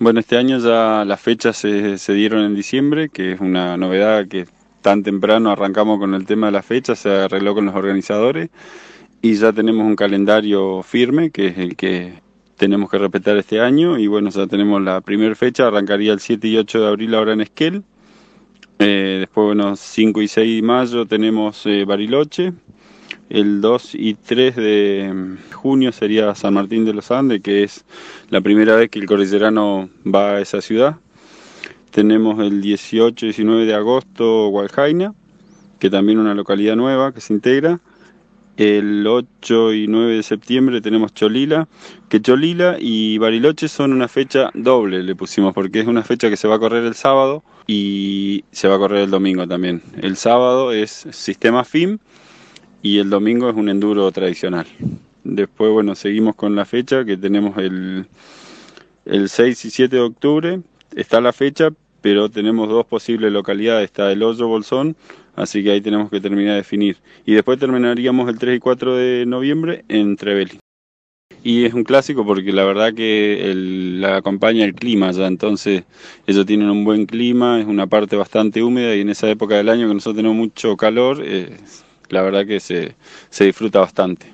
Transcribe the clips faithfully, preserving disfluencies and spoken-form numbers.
Bueno, este año ya las fechas se, se dieron en diciembre, que es una novedad que tan temprano arrancamos con el tema de las fechas, se arregló con los organizadores y ya tenemos un calendario firme, que es el que tenemos que respetar este año. Y bueno, ya tenemos la primera fecha, arrancaría el siete y ocho de abril ahora en Esquel. Eh, después, bueno, cinco y seis de mayo tenemos eh, Bariloche. El dos y tres de junio sería San Martín de los Andes, que es la primera vez que el cordillerano va a esa ciudad. Tenemos el dieciocho y diecinueve de agosto Hualjaina, que también es una localidad nueva que se integra. El ocho y nueve de septiembre tenemos Cholila, que Cholila y Bariloche son una fecha doble, le pusimos, porque es una fecha que se va a correr el sábado y se va a correr el domingo también. El sábado es sistema F I M y el domingo es un enduro tradicional. Después, bueno, seguimos con la fecha que tenemos el, el seis y siete de octubre, está la fecha, pero tenemos dos posibles localidades, está El Hoyo, Bolsón, así que ahí tenemos que terminar de definir. Y después terminaríamos el tres y cuatro de noviembre en Trevelin. Y es un clásico porque la verdad que el, la acompaña el clima ya, entonces ellos tienen un buen clima, es una parte bastante húmeda y en esa época del año que nosotros tenemos mucho calor, eh, la verdad que se, se disfruta bastante.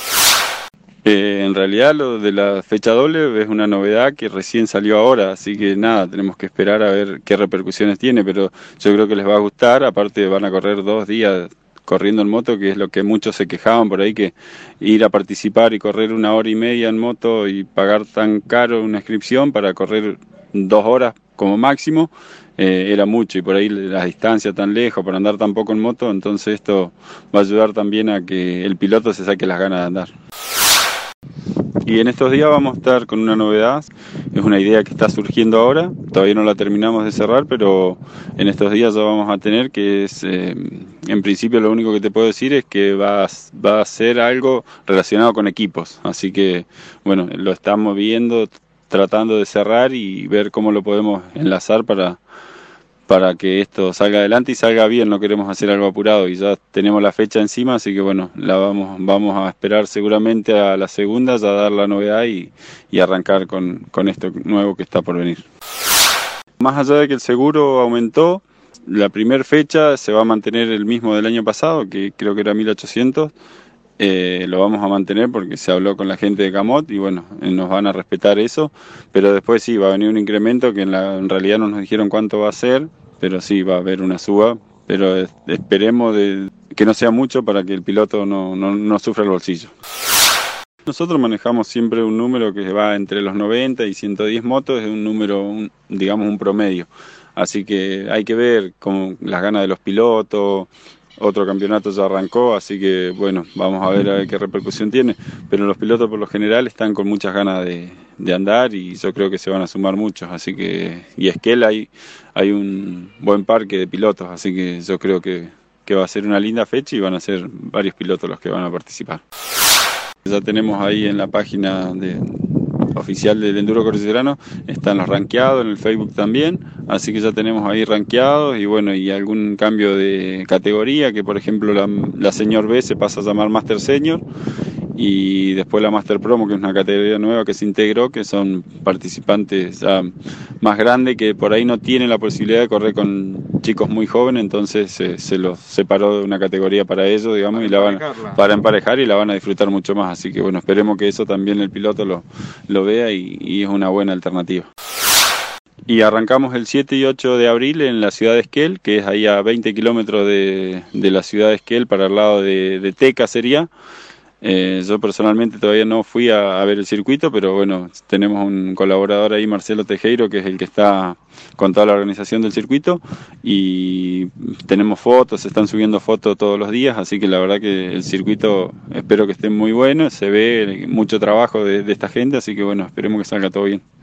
Eh, en realidad lo de la fecha doble es una novedad que recién salió ahora, así que nada, tenemos que esperar a ver qué repercusiones tiene, pero yo creo que les va a gustar. Aparte van a correr dos días corriendo en moto, que es lo que muchos se quejaban por ahí, que ir a participar y correr una hora y media en moto y pagar tan caro una inscripción para correr dos horas como máximo, eh, era mucho, y por ahí las distancias tan lejos, para andar tan poco en moto, entonces esto va a ayudar también a que el piloto se saque las ganas de andar. Y en estos días vamos a estar con una novedad, es una idea que está surgiendo ahora, todavía no la terminamos de cerrar, pero en estos días ya vamos a tener, que es, eh, en principio lo único que te puedo decir es que va a, va a ser algo relacionado con equipos, así que bueno, lo estamos viendo, tratando de cerrar y ver cómo lo podemos enlazar para... para que esto salga adelante y salga bien. No queremos hacer algo apurado y ya tenemos la fecha encima, así que bueno, la vamos, vamos a esperar seguramente a la segunda, ya dar la novedad y, y arrancar con, con esto nuevo que está por venir. Más allá de que el seguro aumentó, la primera fecha se va a mantener el mismo del año pasado, que creo que era mil ochocientos, eh, lo vamos a mantener porque se habló con la gente de Camot y bueno, nos van a respetar eso, pero después sí, va a venir un incremento que en, la, en realidad no nos dijeron cuánto va a ser, pero sí va a haber una suba, pero esperemos de, que no sea mucho para que el piloto no, no, no sufra el bolsillo. Nosotros manejamos siempre un número que va entre los noventa y ciento diez motos, es un número, un, digamos un promedio, así que hay que ver con las ganas de los pilotos. Otro campeonato ya arrancó, así que bueno, vamos a ver a ver qué repercusión tiene, pero los pilotos por lo general están con muchas ganas de, de andar y yo creo que se van a sumar muchos, así que, y Esquel hay, hay un buen parque de pilotos, así que yo creo que, que va a ser una linda fecha y van a ser varios pilotos los que van a participar. Ya tenemos ahí en la página de, oficial del Enduro Cordillerano, están los rankeados en el Facebook también, así que ya tenemos ahí rankeados y bueno, y algún cambio de categoría, que por ejemplo la, la Senior B se pasa a llamar Master Senior y después la Master Promo, que es una categoría nueva que se integró, que son participantes ya más grandes que por ahí no tienen la posibilidad de correr con chicos muy jóvenes, entonces se, se los separó de una categoría para ellos, digamos, para y la van para emparejar y la van a disfrutar mucho más, así que bueno, esperemos que eso también el piloto lo, lo vea y, y es una buena alternativa. Y arrancamos el siete y ocho de abril en la ciudad de Esquel, que es ahí a veinte kilómetros de, de la ciudad de Esquel, para el lado de, de Teca sería. Eh, yo personalmente todavía no fui a, a ver el circuito, pero bueno, tenemos un colaborador ahí, Marcelo Tejero, que es el que está con toda la organización del circuito, y tenemos fotos, se están subiendo fotos todos los días, así que la verdad que el circuito espero que esté muy bueno, se ve mucho trabajo de, de esta gente, así que bueno, esperemos que salga todo bien.